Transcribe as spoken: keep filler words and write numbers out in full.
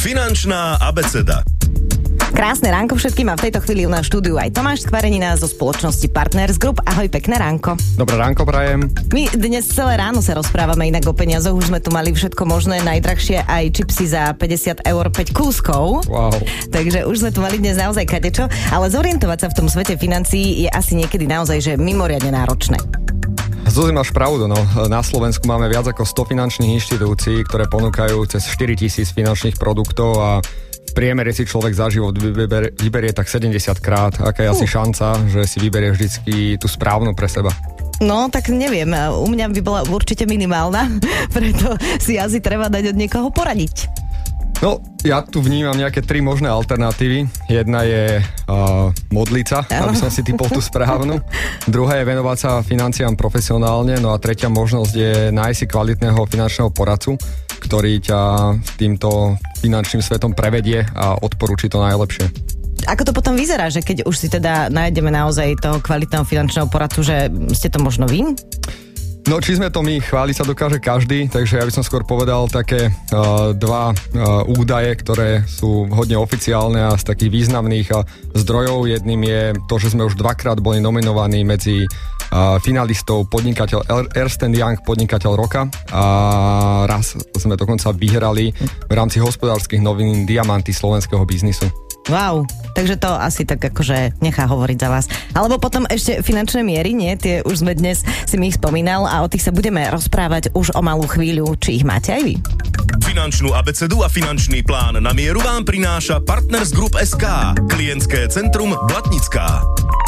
Finančná abeceda. Krásne ránko všetkým a v tejto chvíli u nás štúdiu aj Tomáš Skvarenina zo spoločnosti Partners Group. Ahoj, pekné ránko. Dobré ránko, prajem. My dnes celé ráno sa rozprávame inak o peniazoch, už sme tu mali všetko možné, najdrahšie aj čipsy za päťdesiat eur päť kúskov. Wow. Takže už sme tu mali dnes naozaj kadečo, ale zorientovať sa v tom svete financií je asi niekedy naozaj že mimoriadne náročné. Zuzi, máš pravdu, no. Na Slovensku máme viac ako sto finančných inštitúcií, ktoré ponúkajú cez štyritisíc finančných produktov a v priemere si človek za život vyberie, vyberie tak sedemdesiat krát. Aká je uh. asi šanca, že si vyberie vždycky tú správnu pre seba? No, tak neviem. U mňa by bola určite minimálna, preto si asi treba dať od niekoho poradiť. No, ja tu vnímam nejaké tri možné alternatívy. Jedna je uh, modliť sa, aby som si typol tú správnu. Druhá je venovať sa financiám profesionálne. No a tretia možnosť je nájsť si kvalitného finančného poradcu, ktorý ťa týmto finančným svetom prevedie a odporúči to najlepšie. Ako to potom vyzerá, že keď už si teda nájdeme naozaj toho kvalitného finančného poradcu, že ste to možno vy? No, či sme to my, chváliť sa dokáže každý, takže ja by som skôr povedal také uh, dva uh, údaje, ktoré sú hodne oficiálne a z takých významných uh, zdrojov. Jedným je to, že sme už dvakrát boli nominovaní medzi uh, finalistov podnikateľ Ernst and Young podnikateľ roka a raz sme dokonca vyhrali v rámci hospodárskych novín Diamanty slovenského biznisu. Wow, takže to asi tak akože nechá hovoriť za vás. Alebo potom ešte finančné miery, nie? Tie už sme dnes, si mi ich spomínal a o tých sa budeme rozprávať už o malú chvíľu. Či ich máte aj vy? Finančnú abecedu a finančný plán na mieru vám prináša Partners Group es ká, klientské centrum Blatnická.